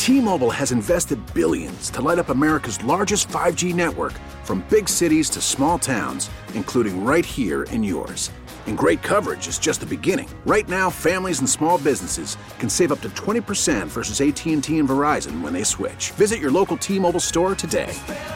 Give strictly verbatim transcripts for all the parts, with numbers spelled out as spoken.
T-Mobile has invested billions to light up America's largest five G network, from big cities to small towns, including right here in yours. And great coverage is just the beginning. Right now, families and small businesses can save up to twenty percent versus A T and T and Verizon when they switch. Visit your local T-Mobile store today.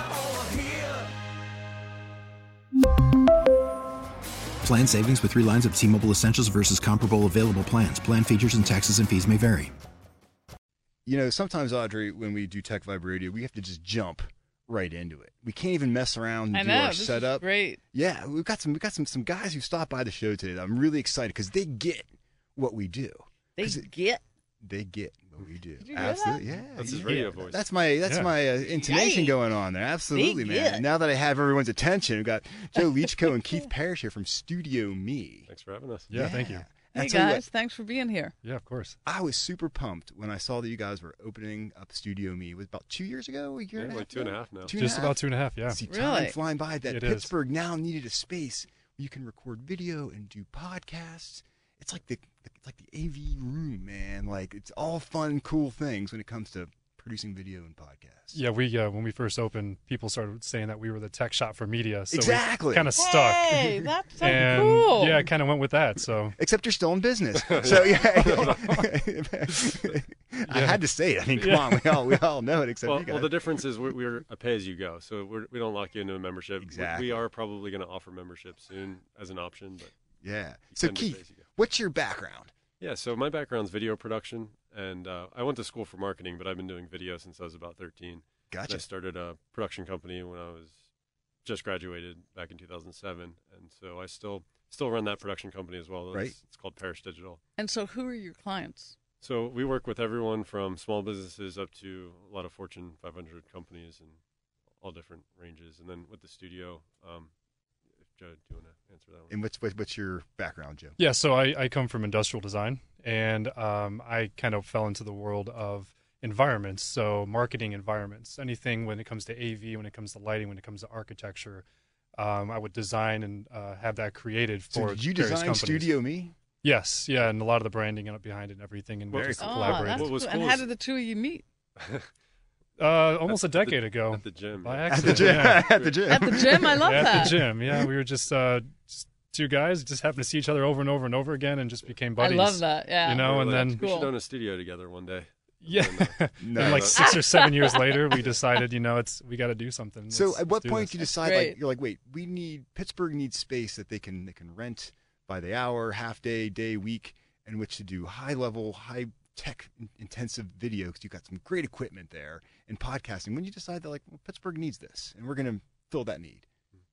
Plan savings with three lines of T-Mobile Essentials versus comparable available plans. Plan features and taxes and fees may vary. You know, sometimes, Audrey, when we do Tech Vibe Radio, we have to just jump right into it. We can't even mess around and I do know, our this setup. Is great. Yeah, we've got some. We've got some some guys who stopped by the show today that I'm really excited because they get what we do. They it, get. They get what we do. Did you Absolutely, hear yeah. That's his yeah. radio voice. That's my that's Yeah. my uh, intonation Yay. going on there. Absolutely, They man. get. Now that I have everyone's attention, we've got Joe Leachco and Keith Parrish here from Studio Me. Thanks for having us. Yeah, thank you. And I Hey tell you what, guys, thanks for being here. Yeah, of course. I was super pumped when I saw that you guys were opening up Studio Me. It was about two years ago, a year Yeah, and a like half two and a ago? half now. Two and a Just half? about two and a half, yeah. See, time Really? flying by. That It is. Pittsburgh now needed a space where you can record video and do podcasts. It's like the it's like the A V room, man. Like it's all fun, cool things when it comes to producing video and podcasts. Yeah, we uh, when we first opened, people started saying that we were the tech shop for media. So Exactly. we kind of stuck. Hey, that's so and cool. yeah, kind of went with that. So Except you're still in business. So yeah, I had to say it. I mean, come Yeah. on, we all we all know it. Except Well, you guys. well, the difference is we're, we're a pay-as-you-go, so we're, we don't lock you into a membership. We- Exactly. We are probably going to offer membership soon as an option, but yeah. you So can do Keith, pay-as-you-go. what's your background? Yeah, so my background's video production, and uh, I went to school for marketing, but I've been doing video since I was about thirteen. And Gotcha. I started a production company when I was just graduated back in two thousand seven, and so I still still run that production company as well. It's, Right. It's called Parrish Digital. And so, who are your clients? So we work with everyone from small businesses up to a lot of Fortune five hundred companies and all different ranges. And then with the studio, um, if Joe, do you want to answer that one? And what's what, what's your background, Joe? yeah, so I, I come from industrial design, and um, I kind of fell into the world of environments, so marketing environments, anything when it comes to A V, when it comes to lighting, when it comes to architecture. Um, I would design and uh, have that created So for did you various design companies. Studio Me? Yes, yeah, and a lot of the branding up behind it and everything, and Very just cool. Oh, collaborated. that's What was cool. cool And how is- did the two of you meet? Uh, almost a At the- decade ago. At the gym. By yeah. At the accident, gym. yeah. At the gym. At the gym. I love At that. the gym, yeah. We were just, uh, just two guys, just happened to see each other over and over and over again, and just became I buddies. love that. Yeah. You know, We're and like, then we should Cool. own a studio together one day. yeah, No. and like no. six or seven years later, we decided, you know, it's we got to do something. So Let's- at what let's do point this. do you That's decide great. like you're like, wait, we need Pittsburgh needs space that they can they can rent by the hour, half day, day, week, in which to do high level, high tech intensive video because you've got some great equipment there in podcasting. When you decide that like well, Pittsburgh needs this and we're gonna fill that need.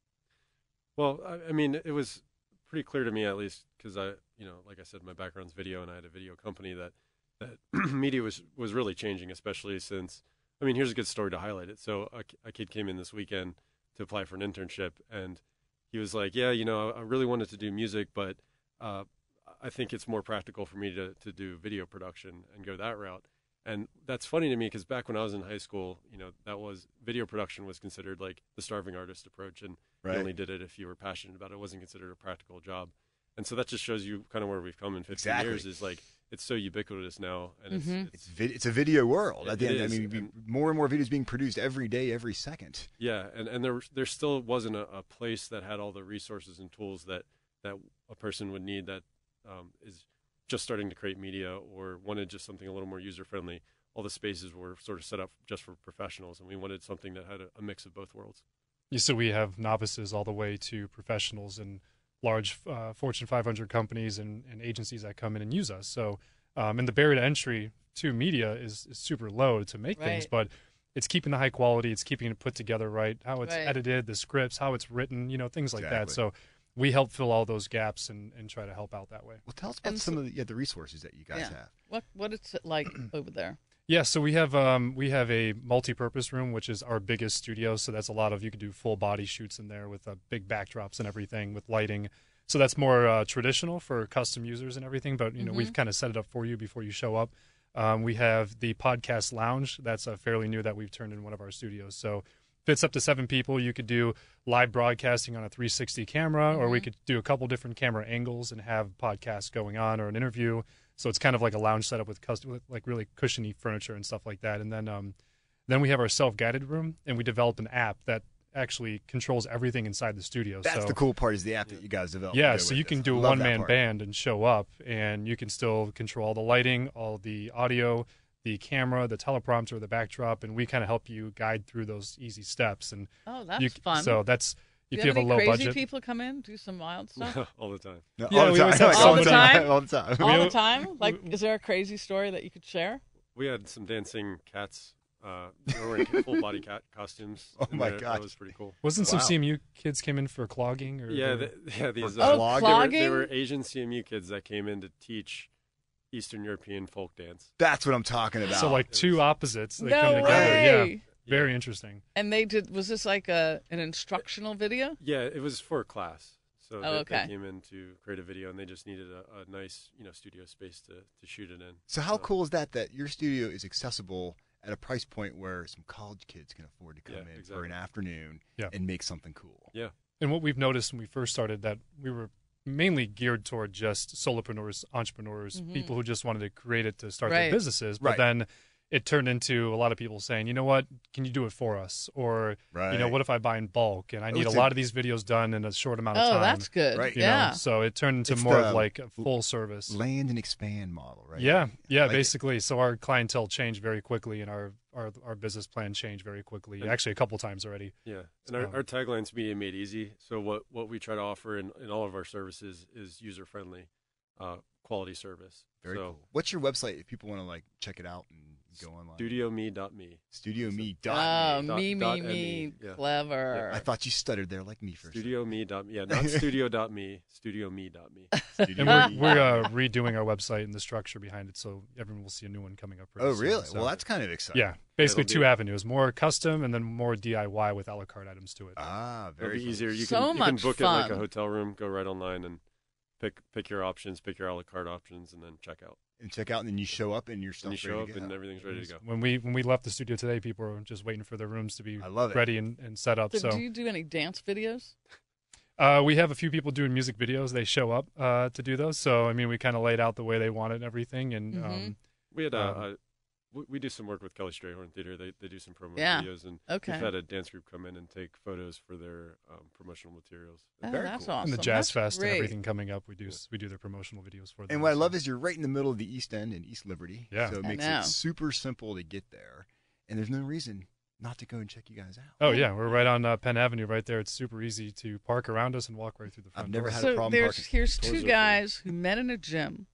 Well, I, I mean, it was pretty clear to me, at least, because I, you know, like I said, my background's video, and I had a video company that that media was was really changing, especially since. I mean, here's a good story to highlight it. So a, a kid came in this weekend to apply for an internship, and he was like, "Yeah, you know, I really wanted to do music, but uh, I think it's more practical for me to to do video production and go that route." And that's funny to me because back when I was in high school, you know, that was video production was considered like the starving artist approach, and Right. you only did it if you were passionate about it. It wasn't considered a practical job. And so that just shows you kind of where we've come in fifteen Exactly. years is like it's so ubiquitous now, and it's, Mhm. it's It's vid- it's a video world. It- At the it end, I is, mean, we- and- more and more videos being produced every day, every second. yeah, and, and there there still wasn't a, a place that had all the resources and tools that, that a person would need that um, is just starting to create media or wanted just something a little more user friendly. All the spaces were sort of set up just for professionals, and we wanted something that had a, a mix of both worlds. Yeah, so we have novices all the way to professionals and large uh, Fortune five hundred companies and, and agencies that come in and use us. So, um, and the barrier to entry to media is, is super low to make things, Right. but it's keeping the high quality, it's keeping it put together right, how it's Right. edited, the scripts, how it's written, you know, things like that. Exactly. So we help fill all those gaps and, and try to help out that way. Well, tell us about And some so- of the, yeah, the resources that you guys Yeah. have. What What is it like over there? Yeah, so we have um, we have a multi-purpose room, which is our biggest studio. So that's a lot of you could do full body shoots in there with uh, big backdrops and everything with lighting. So that's more uh, traditional for custom users and everything. But you know, we've kind of set it up for you before you show up. Um, we have the podcast lounge. That's uh, fairly new that we've turned in one of our studios. So fits up to seven people. You could do live broadcasting on a three sixty camera, or we could do a couple different camera angles and have podcasts going on or an interview. So it's kind of like a lounge setup with custom, with like really cushiony furniture and stuff like that. And then um, then we have our self-guided room, and we developed an app that actually controls everything inside the studio. That's so, the cool part is the app that you guys developed. yeah, to go so with you this. can I do a love that one-man part. band and show up, and you can still control all the lighting, all the audio, the camera, the teleprompter, the backdrop, and we kind of help you guide through those easy steps. And Oh, that's you, fun. So that's if Do you you have a any low crazy budget. people come in, do some wild stuff? all the time. No, Yeah, all the we time. always have All the time? all the time. All We- the time? Like, is there a crazy story that you could share? We had some dancing cats. Uh, they were wearing full body cat costumes. Oh in my there. gosh. That was pretty cool. Wasn't some Wow. C M U kids came in for clogging? Or Yeah, or- the, yeah. These Oh, uh, clog? they, were, clogging? they were Asian C M U kids that came in to teach Eastern European folk dance. That's what I'm talking about. so like two opposites they No come together. way. Yeah, very interesting. And they did. Was this like a an instructional video? Yeah, it was for a class. So Oh, they, okay. they came in to create a video, and they just needed a, a nice, you know, studio space to, to shoot it in. So how cool is that? That your studio is accessible at a price point where some college kids can afford to come Yeah, in for exactly. an afternoon Yeah. and make something cool. Yeah. And what we've noticed when we first started that we were mainly geared toward just solopreneurs, entrepreneurs, people who just wanted to create it to start Right. their businesses. But Right. then it turned into a lot of people saying, you know what, can you do it for us? Or, you know, Right. what if I buy in bulk and I need a it's a- lot of these videos done in a short amount of Oh, time? that's good. Right. You Yeah. know? So it turned into It's more the of like a full service. Land and expand model, right? Yeah, yeah, Like- basically. So our clientele changed very quickly, and our, our, our business plan changed very quickly. And- Actually, a couple times already. Yeah, and our, Um, our tagline's media made easy. So what, what we try to offer in, in all of our services is user friendly, uh, quality service. Very so cool. What's your website if people want to like check it out and go online? studio me dot me. studio me Oh, dot me. Dot- me, dot me, me, me. yeah. Clever. I thought you stuttered there like me for a second. Studio me dot me. Yeah, not studio dot me. Studio me dot me. Studio And me. we're, we're uh, redoing our website and the structure behind it, so everyone will see a new one coming up. pretty Oh, soon. really? So, Well, that's kind of exciting. yeah, basically It'll two be- avenues: more custom and then more D I Y with a la carte items to it. Ah, It'll very be cool. easier. You So can you can much book it like a fun. hotel room. Go right online and pick pick your options, pick your a la carte options, and then check out. And check out, and then you show up, and your stuff And you show ready up, to go. and everything's ready to go. When we when we left the studio today, people were just waiting for their rooms to be I love it. ready and, and set up. So, So do you do any dance videos? uh, we have a few people doing music videos. They show up uh, to do those. So I mean, we kind of laid out the way they wanted and everything, and Mhm. um, We had uh, Um, uh, we, we do some work with Kelly Strayhorn Theater. They they do some promo Yeah. videos, and Okay. we've had a dance group come in and take photos for their um, promotional materials. Oh, Very that's cool. awesome. and the Jazz That's Fest great. and everything coming up, we do we do their promotional videos for them. And what I so- love is you're right in the middle of the East End in East Liberty. Yeah. So it I makes know. it super simple to get there. And there's no reason not to go and check you guys out. Oh yeah, we're right on uh, Penn Avenue, right there. It's super easy to park around us and walk right through the front I've never door. had a So problem there's parking. here's Doors two open. guys who met in a gym,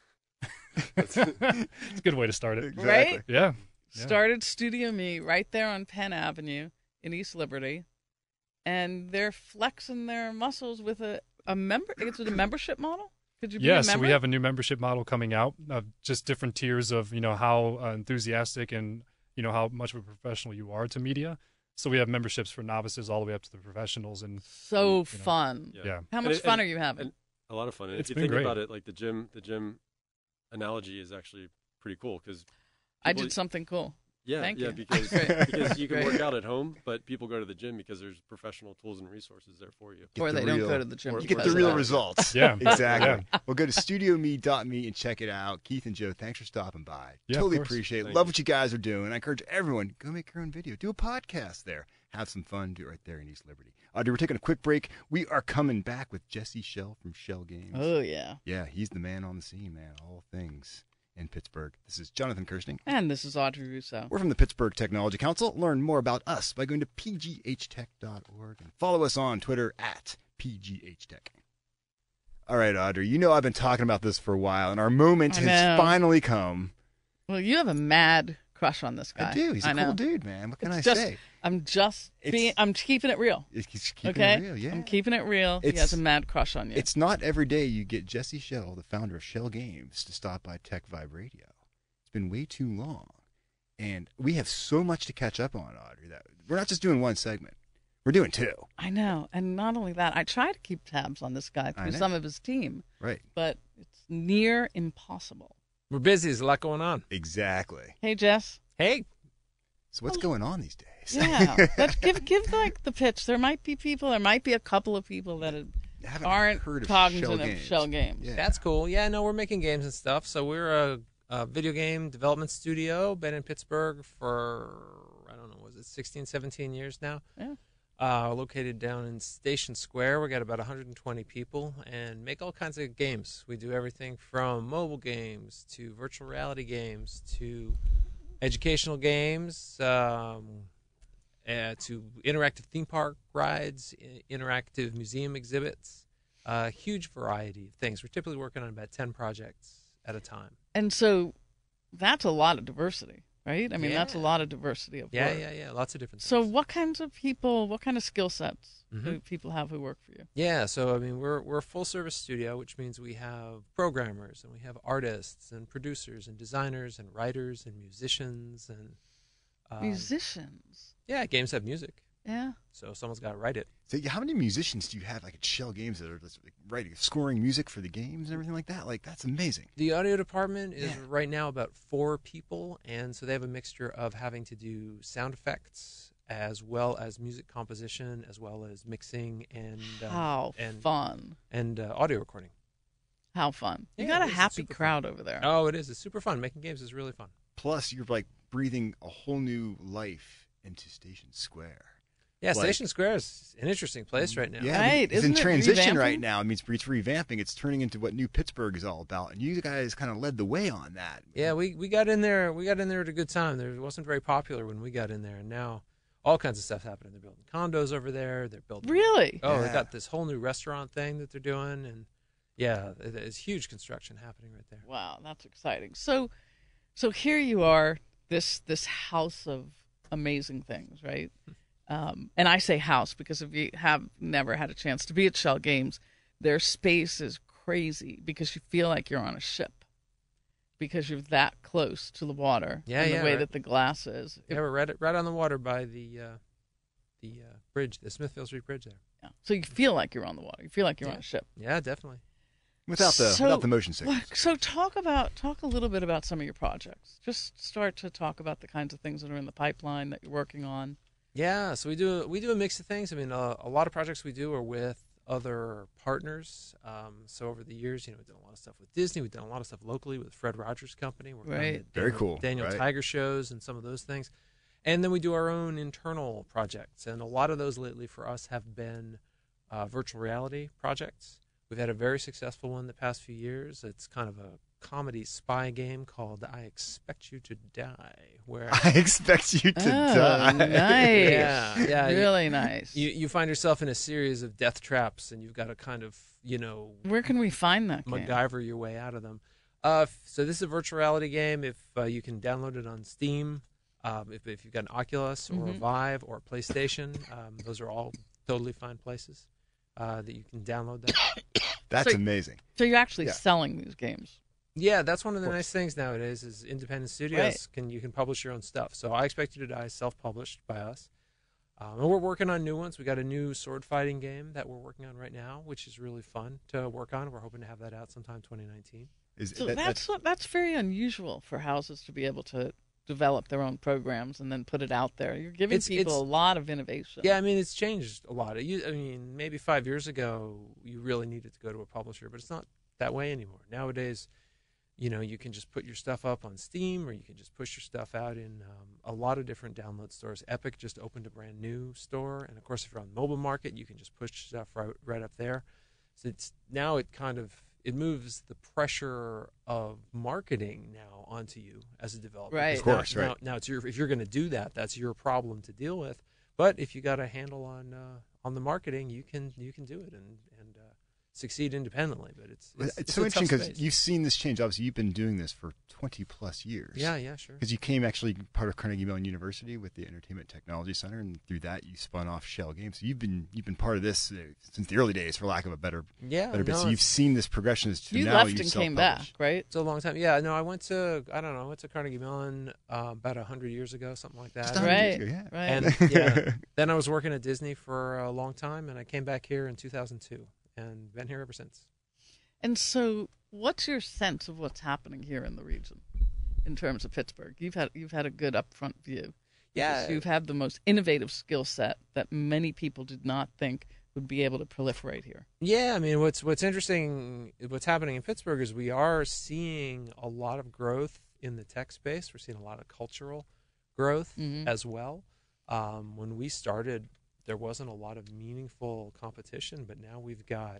It's a good way to start it. Exactly. right? Yeah. Yeah. Started Studio Me right there on Penn Avenue in East Liberty, and they're flexing their muscles with a a member. It's a membership model. Could you be Yeah, a so member? we have a new membership model coming out of just different tiers of, you know, how uh, enthusiastic and, you know, how much of a professional you are to media. So we have memberships for novices all the way up to the professionals. And so you know, fun. yeah. How And much it- fun and- are you having? and a lot of fun. And It's if you been think great. about it, like the gym, the gym analogy is actually pretty cool because I did something cool. Yeah, Thank yeah, you. because Great. because you can Great. work out at home, but people go to the gym because there's professional tools and resources there for you. Get Or the they don't real- go to the gym. or- You because get the of real that. results. Yeah. Exactly. Yeah. Well, go to studio me dot me and check it out. Keith and Joe, thanks for stopping by. Yeah, of totally course. appreciate it. Thank Love you. what you guys are doing. I encourage everyone, go make your own video. Do a podcast there. Have some fun. Do it right there in East Liberty. Audrey, we're taking a quick break. We are coming back with Jesse Shell from Shell Games. Oh yeah. Yeah, he's the man on the scene, man. All things in Pittsburgh. This is Jonathan Kirsting. And this is Audrey Russo. We're from the Pittsburgh Technology Council. Learn more about us by going to p g h tech dot org and follow us on Twitter at p g h tech. All right, Audrey, you know I've been talking about this for a while, and our moment I has know. finally come. Well, you have a mad crush on this guy. I do. He's a I cool know. dude, man. What can It's I just, say? I'm just It's- being. I'm keeping it real. It's, he's keeping Okay. it real, yeah. I'm keeping it real. he It's- has a mad crush on you. It's not every day you get Jesse Shell, the founder of Shell Games, to stop by Tech Vibe Radio. It's been way too long. And we have so much to catch up on, Audrey, that we're not just doing one segment. We're doing two. I know, and not only that, I try to keep tabs on this guy I through know. some of his team, Right. but it's near impossible. We're busy. There's a lot going on. Exactly. Hey, Jess. Hey, So what's going on these days? Yeah, let's give give like the pitch. There might be people. There might be a couple of people that have haven't aren't heard of cognizant Shell of Games. Shell Games. Yeah. That's cool. Yeah, no, we're making games and stuff. So we're a, a video game development studio, been in Pittsburgh for, I don't know, was it sixteen, seventeen years now? Yeah. Uh, located down in Station Square. We got about one hundred twenty people and make all kinds of games. We do everything from mobile games to virtual reality games to educational games um, uh, to interactive theme park rides, i- interactive museum exhibits. A uh, huge variety of things. We're typically working on about ten projects at a time. And so that's a lot of diversity, right? I mean, that's a Yeah. lot of diversity of Yeah, work. yeah, yeah. Lots of different So things. what kinds of people, what kind of skill sets do Mhm. people have who work for you? Yeah, so I mean, we're we're a full service studio, which means we have programmers and we have artists and producers and designers and writers and musicians and um, Musicians. yeah, games have music, Yeah. so someone's got to write it. So how many musicians do you have like at Shell Games that are just, like, writing, scoring music for the games and everything like that? Like that's amazing. The audio department is Yeah. right now about four people, and so they have a mixture of having to do sound effects as well as music composition, as well as mixing and um, How and fun. and uh, audio recording. How fun. You Yeah, got it a is. It's happy super fun. crowd over there. Oh, it is. It's super fun. Making games is really fun. Plus, you're like breathing a whole new life into Station Square. Yeah, Like- Station Square is an interesting place right now. Yeah, I mean, Right, it's isn't in it transition revamping? right now. It means it's revamping. It's turning into what New Pittsburgh is all about, and you guys kind of led the way on that. Yeah, we, we got in there. We got in there at a good time. There it wasn't very popular when we got in there, and now all kinds of stuff's happening. They're building condos over there. They're building. Really? Oh, Yeah. they got this whole new restaurant thing that they're doing, and yeah, it- it's huge construction happening right there. Wow, that's exciting. So, so here you are, this this house of amazing things, right? Um, and I say house because if you have never had a chance to be at Shell Games, their space is crazy because you feel like you're on a ship because you're that close to the water. Yeah, and the yeah, way right. that the glass is. Yeah, we're right right on the water by the uh, the uh, bridge, the Smithfield Street Bridge there. Yeah. So you feel like you're on the water. You feel like you're Yeah. on a ship. Yeah, definitely. without the So- without the motion sickness. So talk about talk a little bit about some of your projects. Just start to talk about the kinds of things that are in the pipeline that you're working on. Yeah, so we do we do a mix of things. I mean, uh, a lot of projects we do are with other partners. Um, so over the years, you know, we've done a lot of stuff with Disney. We've done a lot of stuff locally with Fred Rogers Company. Working on Right. the Very Daniel- cool, Daniel right. Tiger shows and some of those things. And then we do our own internal projects. And a lot of those lately for us have been uh, virtual reality projects. We've had a very successful one the past few years. It's kind of a comedy spy game called I Expect You to Die, where I expect you to oh, die. nice. Yeah, yeah. Really nice. you you find yourself in a series of death traps, and you've got to kind of, you know, Where can we find that game? MacGyver your way out of them. Uh, f- so this is a virtual reality game. If uh, you can download it on Steam, um, if if you've got an Oculus or a Mhm. Vive or a PlayStation, um, those are all totally fine places uh, that you can download that. That's So- amazing. So you're actually Yeah. selling these games. Yeah, that's one of the Of course. nice things nowadays is independent studios Right. can you can publish your own stuff. So I Expect You to Die is self-published by us. Um, and we're working on new ones. We got a new sword fighting game that we're working on right now, which is really fun to work on. We're hoping to have that out sometime twenty nineteen. Is So that- that's what, that's very unusual for houses to be able to develop their own programs and then put it out there. You're giving It's- people it's- a lot of innovation. Yeah, I mean it's changed a lot. It, u- I mean maybe five years ago you really needed to go to a publisher, but it's not that way anymore. Nowadays, you know, you can just put your stuff up on Steam, or you can just push your stuff out in um, a lot of different download stores. Epic just opened a brand new store, and of course, if you're on the mobile market, you can just push stuff right, right up there. So it's now it kind of it moves the pressure of marketing now onto you as a developer. Right. Because Of now- course, right. Now, now it's your if you're going to do that, that's your problem to deal with. But if you got a handle on uh, on the marketing, you can you can do it and and uh, succeed independently. But it's Well, it's, it's, it's so a tough interesting space. because you've seen this change. Obviously, you've been doing this for twenty plus years. Yeah, yeah, sure. Because you came actually part of Carnegie Mellon University with the Entertainment Technology Center, and through that you spun off Shell Games. So you've been you've been part of this uh, since the early days, for lack of a better Yeah, better bit. no, So you've it's- seen this progression as to You now left you and came back, self-publish. right? It's a long time. Yeah, no, I went to I don't know, I went to Carnegie Mellon uh, about a hundred years ago, something like that. Just a hundred years Right, ago, yeah. right. And yeah, then I was working at Disney for a long time, and I came back here in two thousand two, and been here ever since. And so, what's your sense of what's happening here in the region in terms of Pittsburgh? You've had you've had a good upfront view. Yeah. Because you've had the most innovative skill set that many people did not think would be able to proliferate here. Yeah, I mean, what's what's interesting, what's happening in Pittsburgh is we are seeing a lot of growth in the tech space. We're seeing a lot of cultural growth Mhm. as well. Um, when we started, there wasn't a lot of meaningful competition, but now we've got,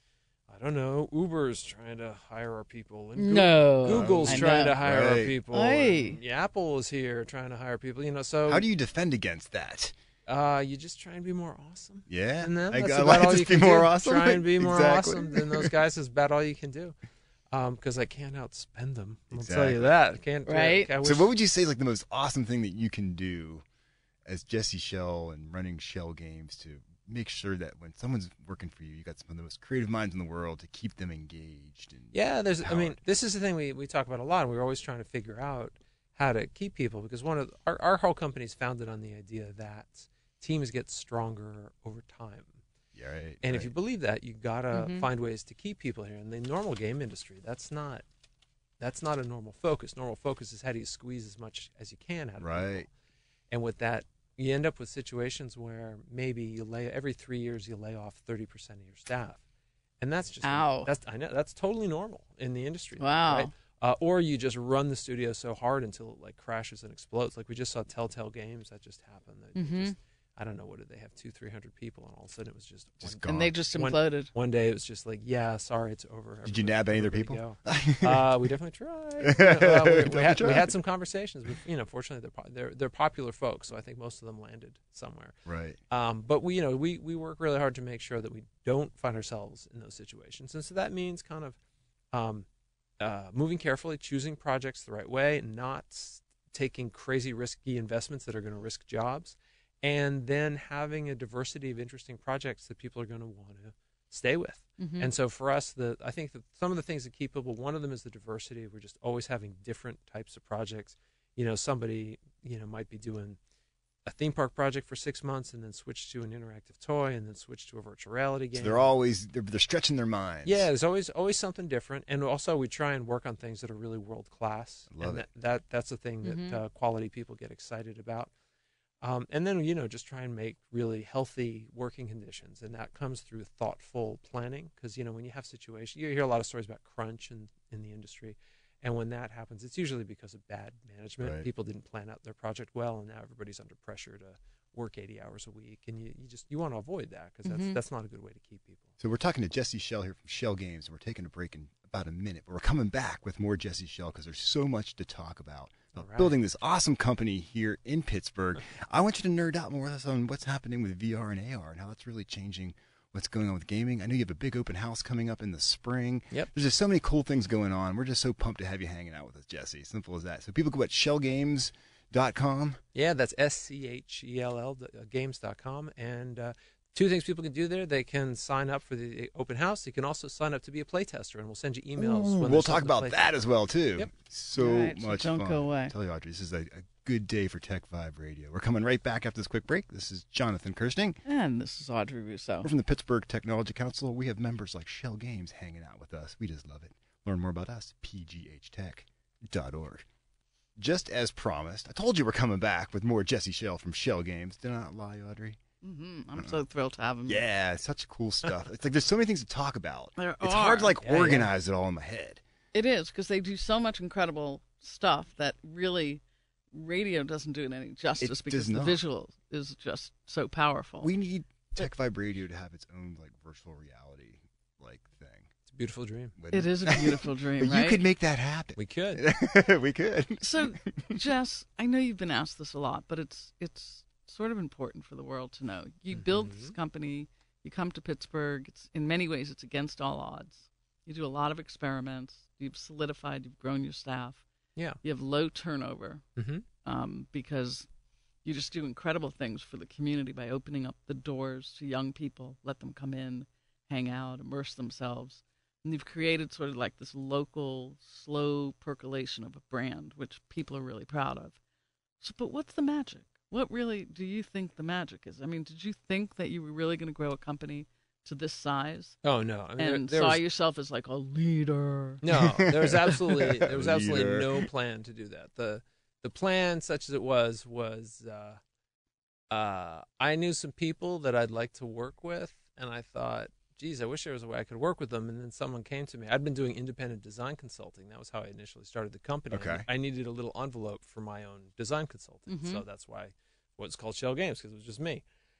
I don't know, Uber's trying to hire our people, and Goo- No, Google's I trying know. to hire our Right. people, Aye. and yeah, Apple is here trying to hire people. You know, so How do you defend against that? uh, you just try and be more awesome. Yeah, And then I, that's I about like all to you be can more do. awesome. Try and be more Exactly. awesome than those guys is about all you can do. Because I can't outspend them. I'll tell Exactly. you that. I can't. Right. I So, wish- what would you say is like the most awesome thing that you can do as Jesse Shell and running Shell Games to make sure that when someone's working for you, you got some of the most creative minds in the world to keep them engaged? And Yeah, there's. I mean, empowered? this is the thing we, we talk about a lot. And we're always trying to figure out how to keep people because one of our our whole company is founded on the idea that teams get stronger over time. yeah, right. And right. if you believe that, you gotta Mhm. find ways to keep people here. In the normal game industry, that's not that's not a normal focus. Normal focus is how do you squeeze as much as you can out of Right. people. And with that, you end up with situations where maybe you lay every three years you lay off thirty percent of your staff, and that's just Ow. that's I know that's totally normal in the industry. Wow. Right? Uh, or you just run the studio so hard until it like crashes and explodes. Like we just saw Telltale Games that just happened. That Mhm. just, I don't know, what did they have, two, three hundred people, and all of a sudden it was just, Just one, gone. And they just One- imploded. one day it was just like, yeah, sorry, it's over. Did you Everybody- nab any of their everybody people? go. Uh, we definitely tried. You know, well, we, we, Definitely had, we tried. had some conversations. With, you know, fortunately, they're, po- they're they're popular folks, so I think most of them landed somewhere. Right. Um, but we, you know, we we work really hard to make sure that we don't find ourselves in those situations, and so that means kind of um, uh, moving carefully, choosing projects the right way, not s- taking crazy risky investments that are going to risk jobs, and then having a diversity of interesting projects that people are going to want to stay with. Mhm. And so for us, the I think that some of the things that keep people, one of them is the diversity. We're just always having different types of projects. You know, somebody, you know, might be doing a theme park project for six months and then switch to an interactive toy and then switch to a virtual reality game. So they're always they're, they're stretching their minds. Yeah, there's always always something different, and also we try and work on things that are really world class. I love and it. That, that that's the thing that Mhm. uh, quality people get excited about. Um, and then you know just try and make really healthy working conditions, and that comes through thoughtful planning. Because you know when you have situations, you hear a lot of stories about crunch in in the industry, and when that happens, it's usually because of bad management. Right. People didn't plan out their project well, and now everybody's under pressure to work eighty hours a week, and you, you just you want to avoid that because that's Mhm. that's not a good way to keep people. So we're talking to Jesse Shell here from Shell Games, and we're taking a break in about a minute. But we're coming back with more Jesse Shell because there's so much to talk about. All About right. building this awesome company here in Pittsburgh. I want you to nerd out more with us on what's happening with V R and A R and how that's really changing what's going on with gaming. I know you have a big open house coming up in the spring. Yep. There's just so many cool things going on. We're just so pumped to have you hanging out with us, Jesse. Simple as that. So people go at shell games dot com. Yeah, that's S C H E L L games dot com. And uh, two things people can do there. They can sign up for the open house. You can also sign up to be a playtester, and we'll send you emails. when We'll there's talk something to about play that test. as well, too. Yep. So All right, so much don't fun. go away. I tell you, Audrey, this is a, a good day for Tech Vibe Radio. We're coming right back after this quick break. This is Jonathan Kirsting. And this is Audrey Rousseau. We're from the Pittsburgh Technology Council. We have members like Shell Games hanging out with us. We just love it. Learn more about us, p g h tech dot org. Just as promised, I told you we're coming back with more Jesse Shell from Shell Games. Did I not lie, Audrey? hmm I'm so thrilled to have him. Yeah, it's such cool stuff. It's like there's so many things to talk about. There It's hard to are. like Yeah, yeah. organize it all in my head. It is, because they do so much incredible stuff that really radio doesn't do it any justice It because does the not. visual is just so powerful. We need Tech Vibe Radio to have its own like virtual reality like thing. It's a beautiful dream. wouldn't it is a beautiful dream, But right? you could make that happen. We could. we could. So, Jess, I know you've been asked this a lot, but it's it's sort of important for the world to know. You build this Mhm. company, you come to Pittsburgh. It's in many ways it's against all odds. You do a lot of experiments. You've solidified. You've grown your staff. Yeah. You have low turnover Mm-hmm. um, because you just do incredible things for the community by opening up the doors to young people, let them come in, hang out, immerse themselves. And you've created sort of like this local, slow percolation of a brand, which people are really proud of. So, but what's the magic? What really do you think the magic is? I mean, did you think that you were really going to grow a company to this size Oh no! I mean, and there, there saw was, yourself as like a leader? no, there was absolutely there was absolutely Leader. no plan to do that. the The plan, such as it was, was uh, uh, I knew some people that I'd like to work with, and I thought, geez, I wish there was a way I could work with them. And then someone came to me. I'd been doing independent design consulting. That was how I initially started the company. Okay. I needed a little envelope for my own design consulting. Mhm. So that's why what's called Shell Games, because it was just me.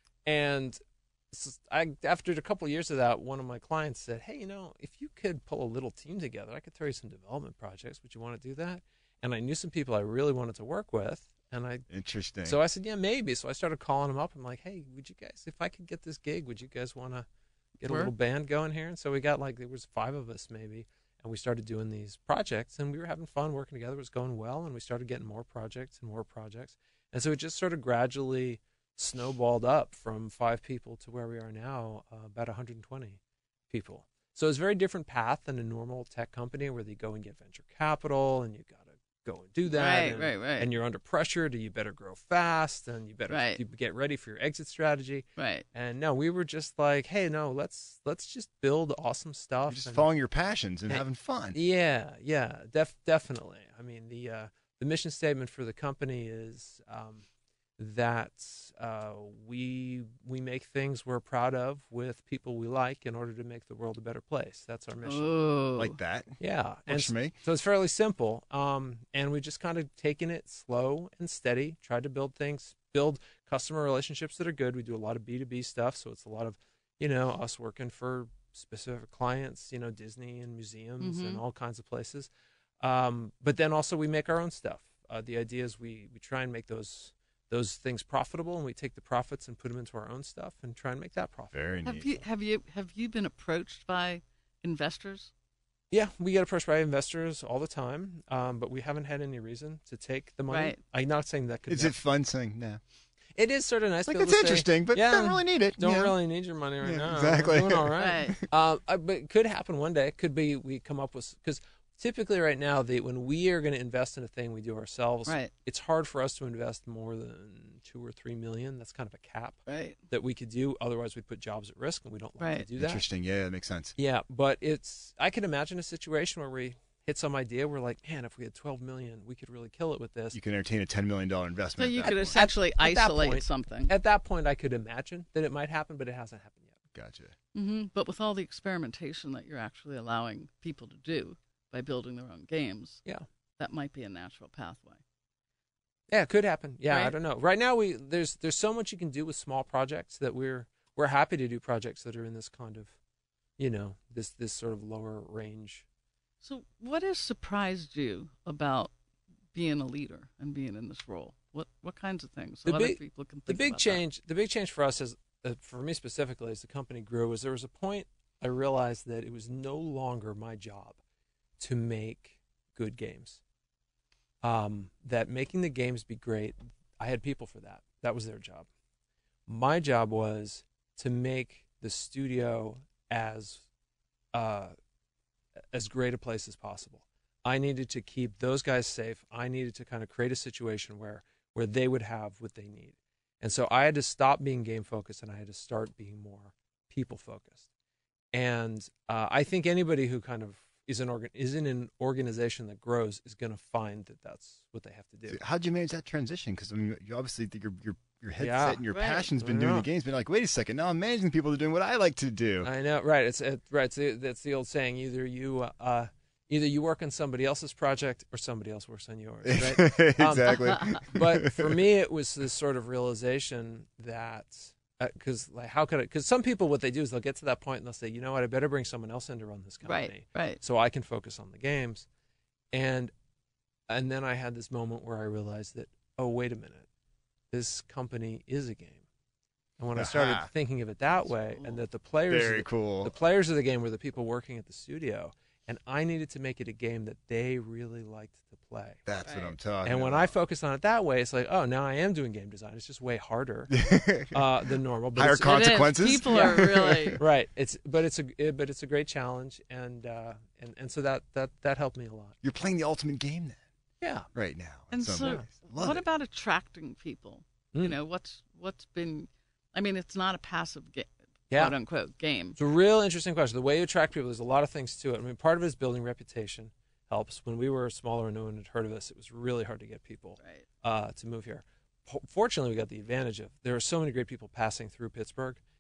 And so I, after a couple of years of that, one of my clients said, hey, you know, if you could pull a little team together, I could throw you some development projects. Would you want to do that? And I knew some people I really wanted to work with. And I Interesting. So I said, yeah, maybe. So I started calling them up. I'm like, hey, would you guys, if I could get this gig, would you guys want to get a Sure. little band going here? And so we got like, there was five of us maybe, and we started doing these projects, and we were having fun working together. It was going well, and we started getting more projects and more projects. And so it just sort of gradually snowballed up from five people to where we are now, uh, about one hundred twenty people. So it's a very different path than a normal tech company where they go and get venture capital, and you got to go and do that. Right, and, right, right. And you're under pressure. Do you better grow fast, and you better Right. you get ready for your exit strategy. Right. And no, we were just like, hey, no, let's let's just build awesome stuff. You're just and- following your passions and Hey, having fun. Yeah, yeah, def- definitely. I mean, the uh, the mission statement for the company is um, that uh, we we make things we're proud of with people we like in order to make the world a better place. That's our mission. Oh. Like that. Yeah, and Works for me. so it's fairly simple. Um, and we just kind of taken it slow and steady, tried to build things, build customer relationships that are good. We do a lot of B two B stuff, so it's a lot of, you know, us working for specific clients, you know, Disney and museums Mhm. and all kinds of places. Um, but then also we make our own stuff. Uh, the idea is we we try and make those those things profitable, and we take the profits and put them into our own stuff and try and make that profitable. Very Have neat. you have you have you been approached by investors? Yeah, we get approached by investors all the time, um, but we haven't had any reason to take the money. Right. I'm not saying that could. Is be it fun saying no? It is sort of nice. Like, to be able it's to say, interesting, but yeah, don't really need it. Don't Yeah. really need your money right Yeah, now. exactly. We're doing all right. Right. Um, uh, but it could happen one day. It could be we come up with, because typically right now, the, when we are going to invest in a thing we do ourselves, Right. it's hard for us to invest more than two or three million. That's kind of a cap Right. that we could do. Otherwise, we'd put jobs at risk, and we don't like Right. to do that. Interesting. Yeah, that makes sense. Yeah, but it's, I can imagine a situation where we hit some idea. We're like, man, if we had twelve million, we could really kill it with this. You can entertain a ten million dollars So investment. you at could that point. essentially At- at that isolate point- something. At that point, I could imagine that it might happen, but it hasn't happened yet. Gotcha. hmm But with all the experimentation that you're actually allowing people to do by building their own games, Yeah. that might be a natural pathway. Yeah, it could happen. Yeah, I Right. don't know. Right now, we there's there's so much you can do with small projects that we're we're happy to do projects that are in this kind of, you know, this this sort of lower range. So, what has surprised you about being a leader and being in this role? What what kinds of things? So The other big- people can think The big about change, the big change for us is, uh, for me specifically, as the company grew, is there was a point I realized that it was no longer my job to make good games. Um, that making the games be great, I had people for that. That was their job. My job was to make the studio as uh, as great a place as possible. I needed to keep those guys safe. I needed to kind of create a situation where where they would have what they need. And so I had to stop being game focused, and I had to start being more people focused. And uh, I think anybody who kind of is an organ is in an organization that grows is going to find that that's what they have to do. So how'd you manage that transition? Because I mean, you obviously your your your headset Yeah. and your Right. passion's been I doing know. the games. Been like, wait a second, now I'm managing people that are doing what I like to do. I know, right? It's it, right. It's the, that's the old saying: either you, uh, either you work on somebody else's project, or somebody else works on yours. Right? Exactly. But for me, it was this sort of realization that because like how could I? Because some people, what they do is they'll get to that point and they'll say, you know what, I better bring someone else in to run this that. company, Right. Right. so I can focus on the games. And and then I had this moment where I realized that, oh, wait a minute, this company is a game. And when I started Aha. thinking of it that That's way, cool. and that the players, Very of the, cool. the players of the game were the people working at the studio, and I needed to make it a game that they really liked to play. That's what Right. I'm talking And when about. I focused on it that way, it's like, oh, now I am doing game design. It's just way harder uh, than normal. But Higher it's, cost. It is. Consequences? People are really right. It's but it's a it- but it's a great challenge, and uh, and and so that that that helped me a lot. You're playing the ultimate game then, Yeah. right now. And It's so, nice. Love what it. about attracting people? You Mm. know, what's what's been? I mean, it's not a passive game, Yeah. quote unquote game. It's a real interesting question. The way you attract people, there's a lot of things to it. I mean, part of it is building reputation helps. When we were smaller and no one had heard of us, it was really hard to get people Right. uh, to move here. Po- Fortunately, we got the advantage of there are so many great people passing through Pittsburgh.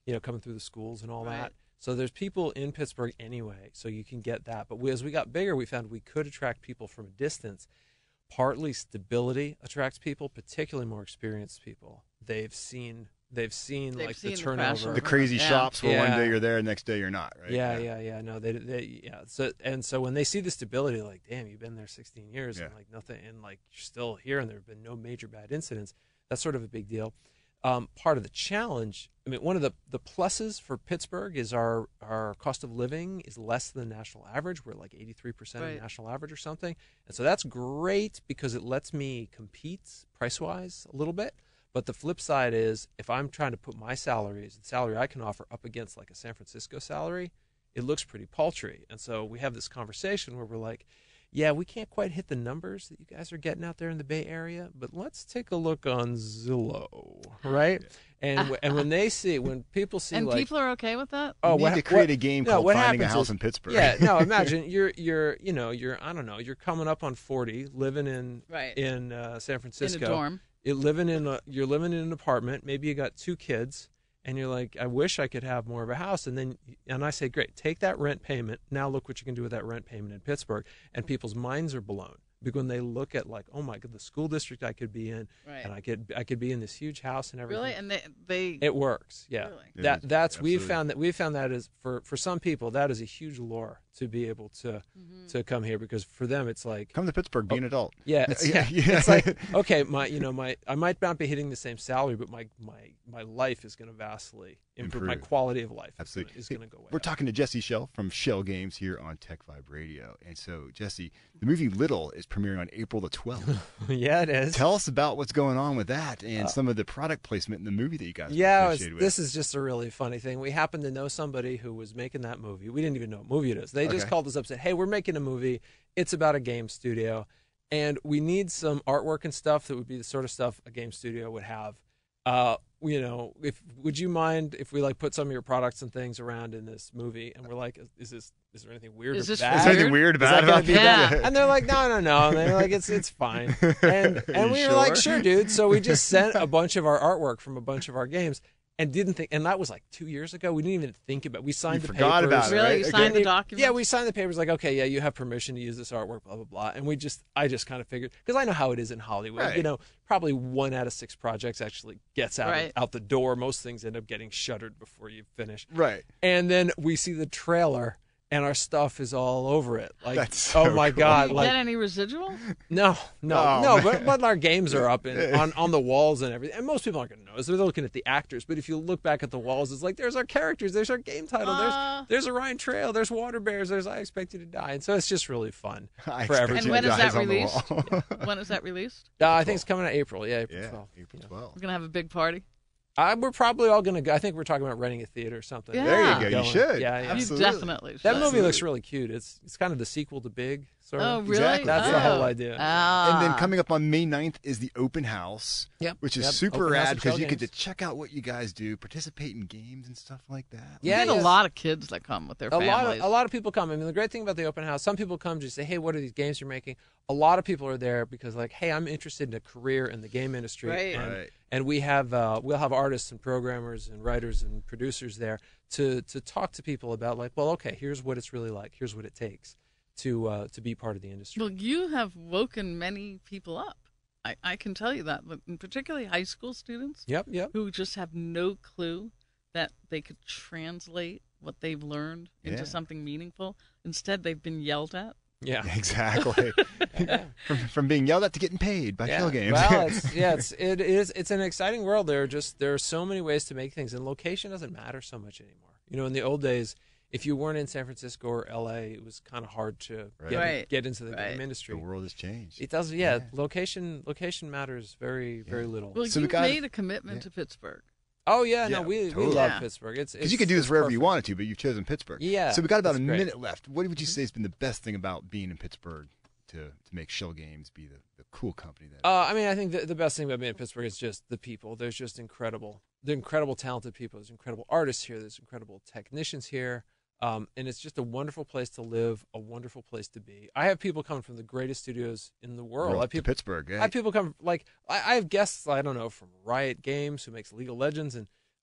you know, coming through the schools and all Right. that. So there's people in Pittsburgh anyway, so you can get that. But we, as we got bigger, we found we could attract people from a distance. Partly stability attracts people, particularly more experienced people. They've seen they've seen They've like seen the the turnover. crossover. The crazy Yeah. shops where one Yeah. day you're there, next day you're not, right? Yeah, yeah, yeah. No, they, they, yeah. So and so when they see the stability, they're like, damn, you've been there sixteen years, and Yeah. like nothing, and like you're still here, and there have been no major bad incidents. That's sort of a big deal. Um, part of the challenge, I mean, one of the, the pluses for Pittsburgh is our our cost of living is less than the national average. We're like eighty-three percent of Right. the national average or something, and so that's great because it lets me compete price wise a little bit. But the flip side is, if I'm trying to put my salaries, the salary I can offer, up against like a San Francisco salary, it looks pretty paltry. And so we have this conversation where we're like, yeah, we can't quite hit the numbers that you guys are getting out there in the Bay Area, but let's take a look on Zillow, right? And w- and when they see, when people see, And like, people are okay with that? You oh, need what, to create what- a game no, called what Finding a happens House is- in Pittsburgh. Yeah, no, imagine you're you're you know you're I don't know you're coming up on forty, living in Right. in uh, San In Francisco, a dorm. You're living in a you're living in an apartment. Maybe you got two kids, and you're like, I wish I could have more of a house. And then and I say, great, take that rent payment. Now look what you can do with that rent payment in Pittsburgh. And people's minds are blown because when they look at like, oh my god, the school district I could be in, Right. and I could I could be in this huge house and everything. Really? And they, they It works, yeah. Really? It That is, that's we've absolutely. found that we've found that is for for some people that is a huge lure to be able to Mm-hmm. to come here because for them it's like Come to Pittsburgh, be an adult. yeah, it's, Yeah, yeah, yeah. it's like okay, my you know my I might not be hitting the same salary, but my my my life is going to vastly improve. My Improve. quality of life Absolutely. is going to go way We're up. talking to Jesse Shell from Shell Games here on Tech Vibe Radio. And so, Jesse, the movie Little is premiering on April the twelfth. yeah, it is. Tell us about what's going on with that and some of the product placement in the movie that you guys are Yeah, it was- associated with. this is just a really funny thing. We happen to know somebody who was making that movie. We didn't even know what movie it is. They just Okay. called us up and said, hey, we're making a movie. It's about a game studio, and we need some artwork and stuff that would be the sort of stuff a game studio would have. Uh, you know, if would you mind if we like put some of your products and things around in this movie? And we're like, is this is there anything weird Is or this bad? Is there anything weird Is that about gonna about be that? bad? And they're like, no, no, no. And they're like, it's it's fine. And and You we were like, sure? sure, dude. So we just sent a bunch of our artwork from a bunch of our games, and didn't think. And that was like two years ago. We didn't even think about. We signed You the forgot papers. about it, Really? right? You Okay. signed the document? Yeah, we signed the papers. Like, okay, yeah, you have permission to use this artwork. Blah blah blah. And we just, I just kind of figured because I know how it is in Hollywood. Right. You know, probably one out of six projects actually gets out Right. out the door. Most things end up getting shuttered before you finish. Right. And then we see the trailer, and our stuff is all over it. Like, That's so oh my cool. god! Did you Like, get any residual? no, no, Oh, no. man. But, but our games are up and on, on the walls and everything. And most people aren't going to notice. They're looking at the actors. But if you look back at the walls, it's like there's our characters. There's our game title. Uh. there's there's Orion Trail. There's Water Bears. There's I Expect You to Die. And so it's just really fun I for expect everyone. And you when to is die that on the released? wall. When is that released? Uh, I think it's coming out April. Yeah, April Yeah, twelfth. April Yeah. twelfth. We're gonna have a big party. Uh, we're probably all going to go. I think we're talking about renting a theater or something. Yeah. There you go. Going. You should. Yeah, yeah. Absolutely. You definitely should. That movie Absolutely. looks really cute. It's it's kind of the sequel to Big. Sort Oh, of. really? Exactly. That's the Oh. whole idea. Ah. And then coming up on May ninth is the open house, Yep. which is Yep. super Open house rad at because Shell you get to Games. check out what you guys do, participate in games and stuff like that. Yeah, we get yeah. a lot of kids that come with their a families. lot of a lot of people come. I mean, the great thing about the open house, some people come just say, "Hey, what are these games you're making?" A lot of people are there because, like, "Hey, I'm interested in a career in the game industry," Right. and Right. and we have uh, we'll have artists and programmers and writers and producers there to to talk to people about, like, well, okay, here's what it's really like. Here's what it takes to uh, to be part of the industry. Well, you have woken many people up. I, I can tell you that, but particularly high school students Yep, yep. who just have no clue that they could translate what they've learned into Yeah. something meaningful. Instead, they've been yelled at. Yeah. Exactly. from, from being yelled at to getting paid by Yeah. Shell Games. Well, it's, yeah, it's it is it's an exciting world. There are just there are so many ways to make things, and location doesn't matter so much anymore. You know, in the old days, if you weren't in San Francisco or L A, it was kind of hard to Right. get, Right. get into the Right. game the industry. world has changed. It does, yeah, Yeah. Location location matters very very little. Well, So we you got- made a commitment yeah. to Pittsburgh. oh yeah, Yeah, no, we we totally. love Yeah. Pittsburgh. It's Because you could do this it's wherever you perfect. wanted to, but you've chosen Pittsburgh. Yeah, So we got about that's a great. minute left. What would you say has been the best thing about being in Pittsburgh to, to make Shell Games be the, the cool company that? Uh, I mean, I think the, the best thing about being in Pittsburgh is just the people. There's just incredible, they're incredible, talented people. There's incredible artists here. There's incredible technicians here. Um, and it's just a wonderful place to live, a wonderful place to be. I have people coming from the greatest studios in the world. World I have to people, Pittsburgh. I Yeah. have people come, like, I, I have guests, I don't know, from Riot Games, who makes League of Legends, and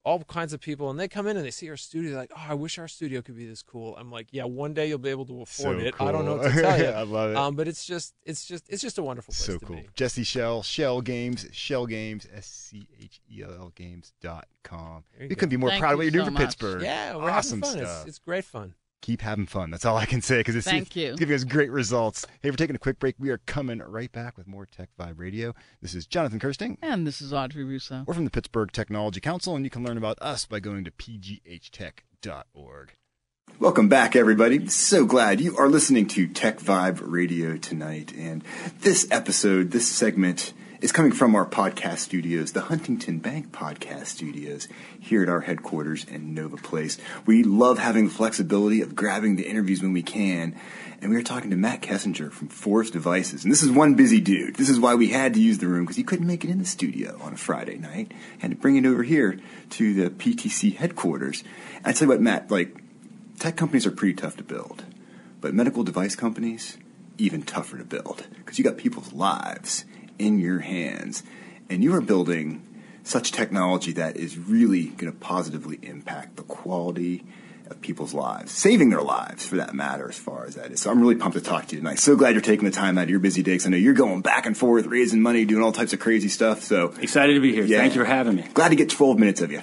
all kinds of people, and they come in and they see our studio, they're like, oh, I wish our studio could be this cool. I'm like, yeah, one day you'll be able to afford So it. cool. I don't know what to tell you. I love it. Um, but it's just, it's just, it's just a wonderful place So to cool. be. Jesse Shell, Shell Games, Shell Games, S C H E L L Games dot com. There you You go. couldn't be more Thank proud of what you you're doing so for much. Pittsburgh. Yeah, we're awesome having fun. stuff. It's, it's great fun. Keep having fun. That's all I can say because it's Thank it's you. giving us great results. Hey, we're taking a quick break. We are coming right back with more Tech Vibe Radio. This is Jonathan Kirsting. And this is Audrey Russo. We're from the Pittsburgh Technology Council, and you can learn about us by going to p g h tech dot org. Welcome back, everybody. So glad you are listening to Tech Vibe Radio tonight. And this episode, this segment, is coming from our podcast studios, the Huntington Bank Podcast Studios, here at our headquarters in Nova Place. We love having the flexibility of grabbing the interviews when we can. And we were talking to Matt Kessinger from Forest Devices. And this is one busy dude. This is why we had to use the room, because he couldn't make it in the studio on a Friday night. Had to bring it over here to the P T C headquarters. And I tell you what, Matt, like, tech companies are pretty tough to build. But medical device companies, even tougher to build. Because you got people's lives in your hands, and you are building such technology that is really going to positively impact the quality of people's lives, saving their lives for that matter, as far as that is. So I'm really pumped to talk to you tonight. So glad you're taking the time out of your busy day, because I know you're going back and forth, raising money, doing all types of crazy stuff. So excited to be here. Yeah. Thank you for having me. Glad to get twelve minutes of you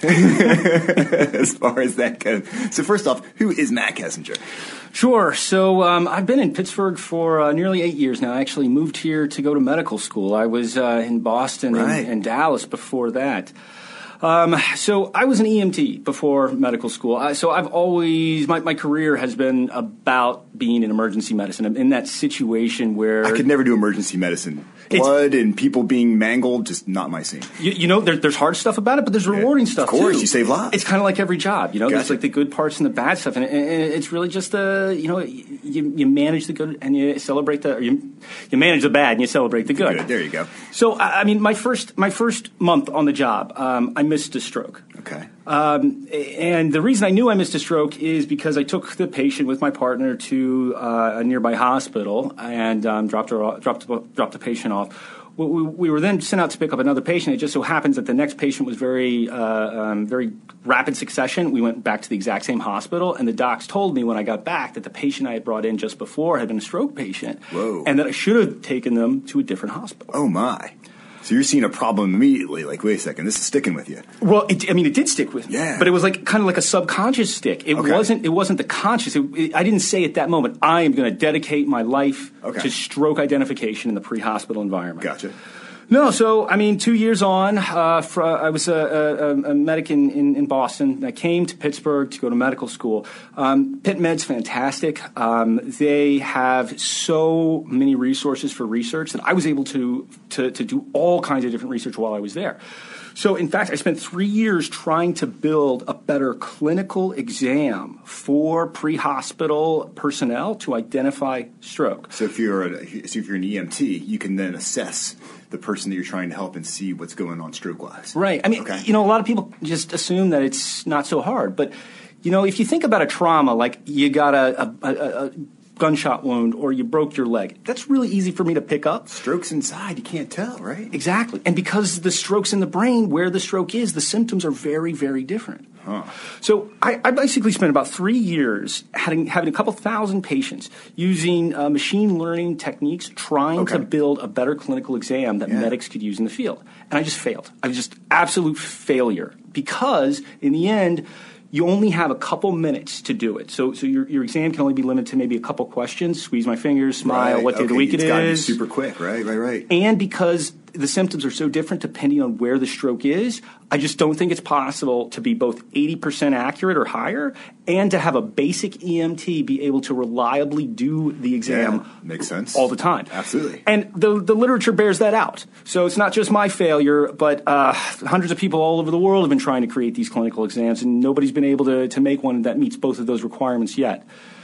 as far as that goes. So first off, who is Matt Kessinger? Sure. So um, I've been in Pittsburgh for uh, nearly eight years now. I actually moved here to go to medical school. I was uh, in Boston Right. and, and Dallas before that. Um, so I was an E M T before medical school. I, so I've always, my, my career has been about being in emergency medicine. I'm in that situation where I could never do emergency medicine. Blood and people being mangled, just not my scene. You, you know, there, there's hard stuff about it, but there's rewarding Yeah, stuff of course, too. you save lives. It's kind of like every job, you know. There's Gotcha. like the good parts and the bad stuff, and, it, and it's really just the, you know, you, you manage the good and you celebrate the, or you, you manage the bad and you celebrate the good. Good. There you go. So, I I mean, my first my first month on the job, um, I missed a stroke. Okay. Um, and the reason I knew I missed a stroke is because I took the patient with my partner to uh, a nearby hospital and um, dropped her off, dropped dropped the patient off. We, we, we were then sent out to pick up another patient. It just so happens that the next patient was very uh, um, very rapid succession. We went back to the exact same hospital, and the docs told me when I got back that the patient I had brought in just before had been a stroke patient, Whoa. and that I should have taken them to a different hospital. Oh my. So you're seeing a problem immediately. Like, wait a second, this is sticking with you. Well, it, I mean, it did stick with me. Yeah. But it was like kind of like a subconscious stick. It Okay. wasn't. It wasn't the conscious. It, it, I didn't say at that moment, I am going to dedicate my life Okay. to stroke identification in the pre-hospital environment. Gotcha. No, so I mean, two years on, uh, for, I was a, a, a medic in, in, in Boston. I came to Pittsburgh to go to medical school. Um, Pitt Med's fantastic. Um, they have so many resources for research that I was able to, to to do all kinds of different research while I was there. So, in fact, I spent three years trying to build a better clinical exam for pre-hospital personnel to identify stroke. So if you're a, so if you're an E M T, you can then assess the person that you're trying to help and see what's going on stroke-wise. Right. I mean, Okay. you know, a lot of people just assume that it's not so hard. But, you know, if you think about a trauma, like you got a, a, a, a gunshot wound or you broke your leg, that's really easy for me to pick up. Strokes inside, you can't tell, right? Exactly. And because the stroke's in the brain, where the stroke is, the symptoms are very, very different. Huh. So I, I basically spent about three years having, having a couple thousand patients using uh, machine learning techniques, trying Okay. to build a better clinical exam that Yeah. medics could use in the field. And I just failed. I was just absolute failure because in the end, you only have a couple minutes to do it. So, so your, your exam can only be limited to maybe a couple questions. Squeeze my fingers, smile, Right. what day of the Okay, week it's it gotta be is. super quick, right? Right, right. And because the symptoms are so different depending on where the stroke is, I just don't think it's possible to be both eighty percent accurate or higher and to have a basic E M T be able to reliably do the exam Yeah, makes sense. all the time. Absolutely. And the, the literature bears that out. So it's not just my failure, but uh, hundreds of people all over the world have been trying to create these clinical exams, and nobody's been able to, to make one that meets both of those requirements yet.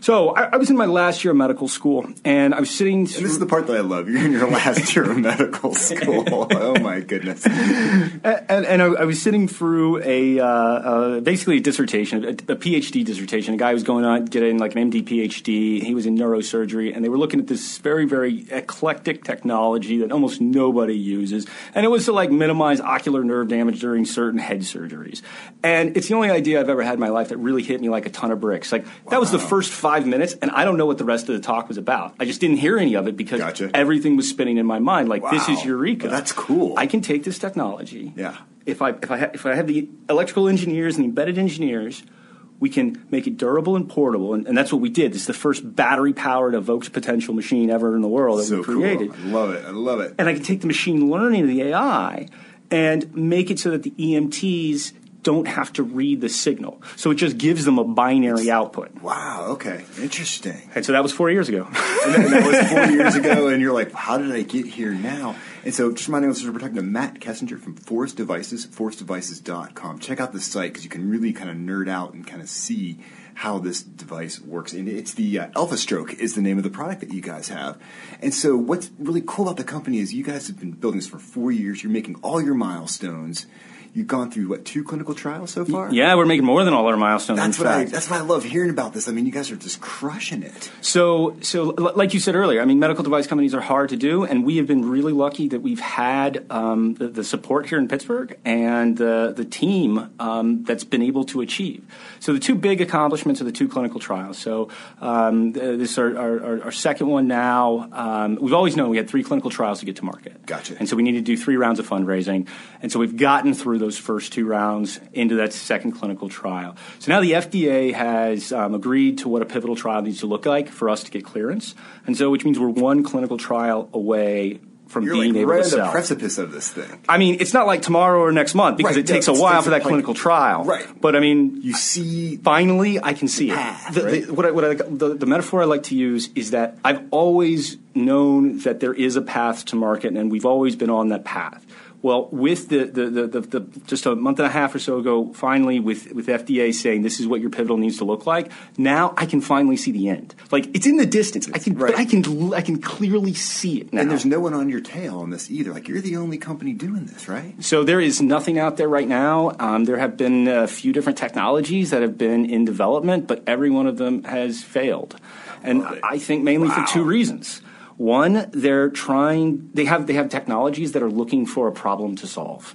So I, I was in my last year of medical school, and I was sitting. Through... And this is the part that I love. You're in your last year of medical school. Oh my goodness! And, and, and I, I was sitting through a uh, uh, basically a dissertation, a, a PhD dissertation. A guy was going on getting like an M D PhD. He was in neurosurgery, and they were looking at this very, very eclectic technology that almost nobody uses, and it was to like minimize ocular nerve damage during certain head surgeries. And it's the only idea I've ever had in my life that really hit me like a ton of bricks. Like wow. That was the first five minutes, and I don't know what the rest of the talk was about. I just didn't hear any of it because gotcha. everything was spinning in my mind. Like wow. This is eureka. Well, that's cool. I can take this technology. Yeah. If I if I ha- if I have the electrical engineers and the embedded engineers, we can make it durable and portable, and, and that's what we did. This is the first battery-powered evoked potential machine ever in the world that so we created. Cool. I love it. I love it. And I can take the machine learning of the A I and make it so that the E M Ts don't have to read the signal. So it just gives them a binary output. Wow, okay. Interesting. And so that was four years ago. and, that, and that was four years ago, and you're like, how did I get here now? And so just reminding us, we're talking to Matt Kessinger from Forest Devices, forest devices dot com. Check out the site because you can really kind of nerd out and kind of see how this device works. And it's the uh, AlphaStroke is the name of the product that you guys have. And so what's really cool about the company is you guys have been building this for four years. You're making all your milestones. You've gone through, what, two clinical trials so far? Yeah, we're making more than all our milestones. That's in what fact. I. That's why I love hearing about this. I mean, you guys are just crushing it. So, so like you said earlier, I mean, medical device companies are hard to do, and we have been really lucky that we've had um, the, the support here in Pittsburgh and uh, the team um, that's been able to achieve. So the two big accomplishments are the two clinical trials. So um, this is our, our, our second one now. Um, we've always known we had three clinical trials to get to market. Gotcha. And so we needed to do three rounds of fundraising, and so we've gotten through those first two rounds into that second clinical trial. So now the F D A has um, agreed to what a pivotal trial needs to look like for us to get clearance, and so which means we're one clinical trial away from You're being like able right to on sell. the precipice of this thing. I mean, it's not like tomorrow or next month because right, it takes no, a while takes for that like, clinical trial. Right. But I mean, you see, finally, I can see path, it. The, right? the, what I, what I, the, the metaphor I like to use is that I've always known that there is a path to market, and we've always been on that path. Well, with the, the, the, the, the just a month and a half or so ago, finally, with, with F D A saying this is what your pivotal needs to look like, now I can finally see the end. Like, it's in the distance. I can, right. but I can, I can clearly see it now. And there's no one on your tail on this either. Like, you're the only company doing this, right? So there is nothing out there right now. Um, there have been a few different technologies that have been in development, but every one of them has failed. And I think mainly wow. for two reasons. One, they're trying, they have, they have technologies that are looking for a problem to solve.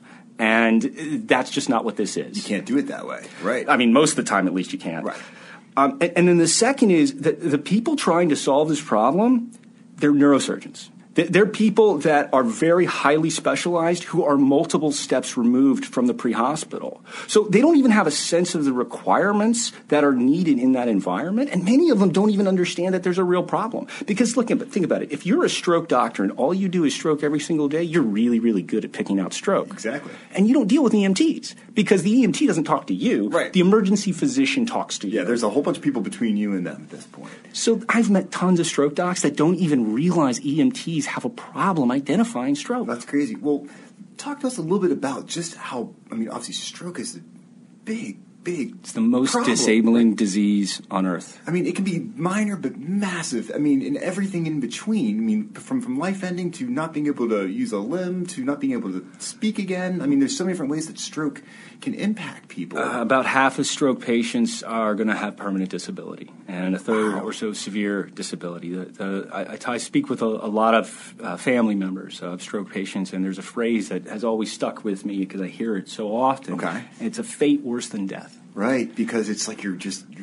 And that's just not what this is. You can't do it that way, right? I mean, most of the time, at least you can't. Right. Um, and, and then the second is that the people trying to solve this problem, they're neurosurgeons. They're people that are very highly specialized who are multiple steps removed from the pre-hospital. So they don't even have a sense of the requirements that are needed in that environment. And many of them don't even understand that there's a real problem. Because look, think about it. If you're a stroke doctor and all you do is stroke every single day, you're really, really good at picking out stroke. Exactly. And you don't deal with E M Ts because the E M T doesn't talk to you. Right. The emergency physician talks to you. Yeah, there's a whole bunch of people between you and them at this point. So I've met tons of stroke docs that don't even realize E M Ts have a problem identifying stroke. That's crazy. Well, talk to us a little bit about just how, I mean, obviously stroke is a big, big It's the most problem. disabling disease on earth. I mean, it can be minor but massive. I mean, and everything in between. I mean, from, from life ending to not being able to use a limb to not being able to speak again. I mean, there's so many different ways that stroke can impact people. Uh, about half of stroke patients are going to have permanent disability, and a third Wow. or so severe disability. The, the, I, I speak with a, a lot of uh, family members of stroke patients, and there's a phrase that has always stuck with me because I hear it so often. Okay. And it's a fate worse than death. Right, because it's like you're just, you're,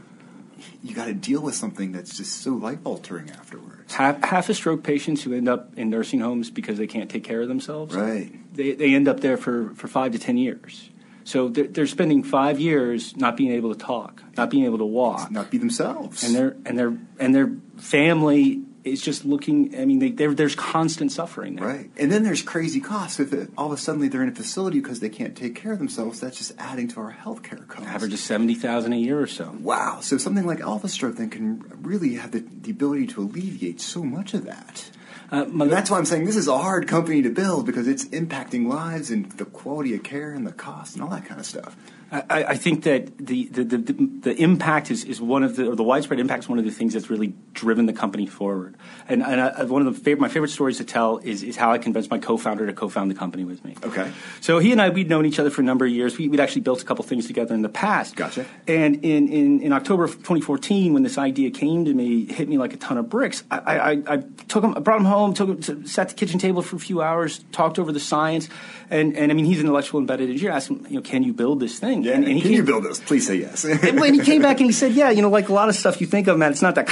you got to deal with something that's just so life-altering afterwards. Half, half of stroke patients who end up in nursing homes because they can't take care of themselves, Right. they, they end up there for, for five to ten years. So they're, they're spending five years not being able to talk, not being able to walk, Not be themselves. and their and their and their family is just looking. I mean, they, there's constant suffering there. Right. And then there's crazy costs. If it, all of a sudden they're in a facility because they can't take care of themselves, that's just adding to our healthcare costs. Average is seventy thousand a year or so. Wow. So something like AlphaStroke then can really have the, the ability to alleviate so much of that. Uh, and that's why I'm saying this is a hard company to build, because it's impacting lives and the quality of care and the cost and all that kind of stuff. I, I think that the, the, the, the impact is, is one of the, or the widespread impact is one of the things that's really driven the company forward. And, and I, one of the favorite, my favorite stories to tell is, is how I convinced my co-founder to co-found the company with me. Okay. So he and I, we'd known each other for a number of years. We, we'd actually built a couple things together in the past. Gotcha. And in, in, in October of twenty fourteen, when this idea came to me, it hit me like a ton of bricks. I, I, I took him, I brought him home, took him to, sat at the kitchen table for a few hours, talked over the science. And, and I mean, he's an electrical embedded engineer. I asked him, you know, can you build this thing? Yeah, and, and he can came, you build this? Please say yes. and when he came back and he said, yeah, you know, like a lot of stuff you think of, man, it's not that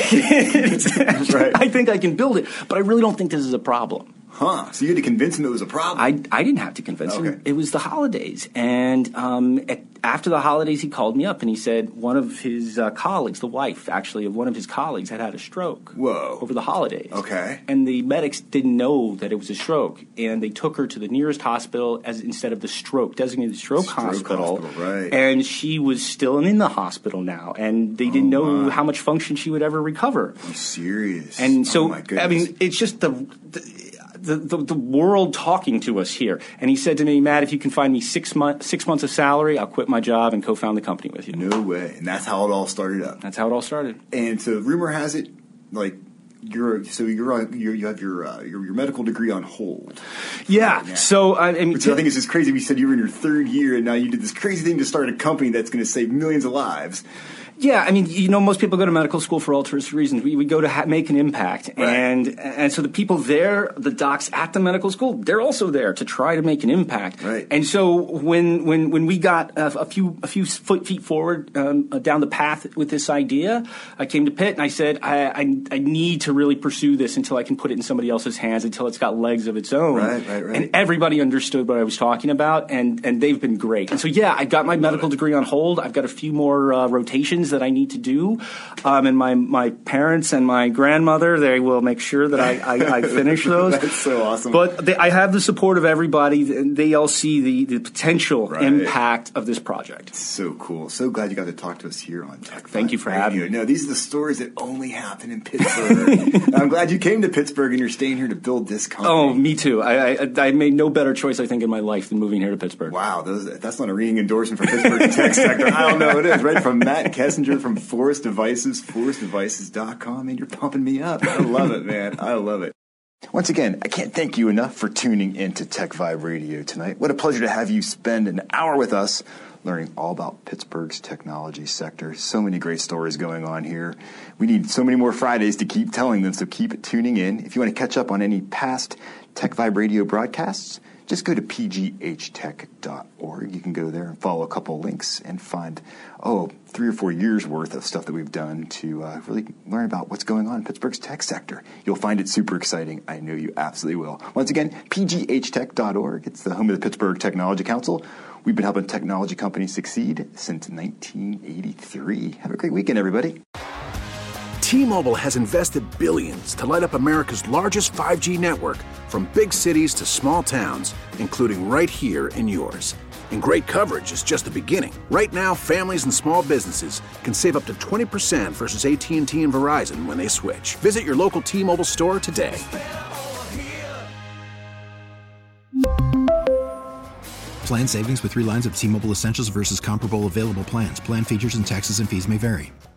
complicated. Right. I think I can build it, but I really don't think this is a problem. Huh. So you had to convince him it was a problem. I, I didn't have to convince okay. him. It was the holidays. And um, at, after the holidays, he called me up and he said one of his uh, colleagues, the wife, actually, of one of his colleagues had had a stroke. Whoa. Over the holidays. Okay. And the medics didn't know that it was a stroke. And they took her to the nearest hospital as instead of the stroke, designated stroke, stroke hospital. hospital. Right. And she was still in the hospital now. And they didn't oh, know my. how much function she would ever recover. Are you serious? And so, oh, my goodness. I mean, it's just the... the The, the, the world talking to us here. And he said to me, Matt, if you can find me six, month, six months of salary, I'll quit my job and co-found the company with you. No way. And that's how it all started up. That's how it all started. And so rumor has it, like, you're so you're on you're, you have your, uh, your your medical degree on hold. Yeah. Right so I, I mean, which I think is just crazy. We said you were in your third year, and now you did this crazy thing to start a company that's going to save millions of lives. Yeah, I mean, you know, most people go to medical school for altruistic reasons. We, we go to ha- make an impact. Right. And and so the people there, the docs at the medical school, they're also there to try to make an impact. Right. And so when when, when we got a, a few a few foot, feet forward um, uh, down the path with this idea, I came to Pitt and I said, I, I, I need to really pursue this until I can put it in somebody else's hands, until it's got legs of its own. Right, right, right. And everybody understood what I was talking about, and, and they've been great. And so, yeah, I got my medical degree on hold. I've got a few more uh, rotations that I need to do. Um, and my, my parents and my grandmother, they will make sure that I, I, I finish those. That's so awesome. But they, I have the support of everybody. They all see the, the potential right. impact of this project. So cool. So glad you got to talk to us here on Tech Thank you for Radio. having me. No, these are the stories that only happen in Pittsburgh. I'm glad you came to Pittsburgh and you're staying here to build this company. Oh, me too. I, I, I made no better choice, I think, in my life than moving here to Pittsburgh. Wow, those, that's not a ringing endorsement for Pittsburgh Tech Sector. I don't know what it is. Right from Matt Kessinger from Forest Devices, forest devices dot com, and you're pumping me up. I love it, man. I love it. Once again, I can't thank you enough for tuning into Tech Vibe Radio tonight. What a pleasure to have you spend an hour with us learning all about Pittsburgh's technology sector. So many great stories going on here. We need so many more Fridays to keep telling them, so keep tuning in. If you want to catch up on any past Tech Vibe Radio broadcasts, just go to p g h tech dot org. You can go there and follow a couple links and find, oh, three or four years worth of stuff that we've done to uh, really learn about what's going on in Pittsburgh's tech sector. You'll find it super exciting. I know you absolutely will. Once again, p g h tech dot org. It's the home of the Pittsburgh Technology Council. We've been helping technology companies succeed since nineteen eighty-three. Have a great weekend, everybody. T-Mobile has invested billions to light up America's largest five G network, from big cities to small towns, including right here in yours. And great coverage is just the beginning. Right now, families and small businesses can save up to twenty percent versus A T and T and Verizon when they switch. Visit your local T-Mobile store today. Plan savings with three lines of T-Mobile Essentials versus comparable available plans. Plan features and taxes and fees may vary.